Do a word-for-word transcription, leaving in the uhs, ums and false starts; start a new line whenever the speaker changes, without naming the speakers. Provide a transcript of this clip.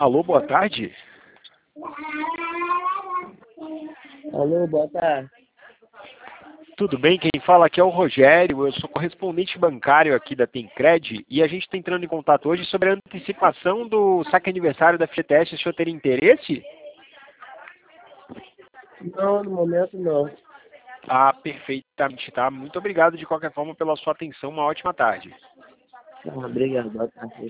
Alô, boa tarde.
Alô, boa tarde.
Tudo bem? Quem fala aqui é o Rogério, eu sou correspondente bancário aqui da Tencred e a gente está entrando em contato hoje sobre a antecipação do saque aniversário da F G T S. O senhor teria interesse?
Não, no momento não.
Ah, perfeitamente, tá? Muito obrigado de qualquer forma pela sua atenção, uma ótima tarde.
Ah, obrigado, boa tarde.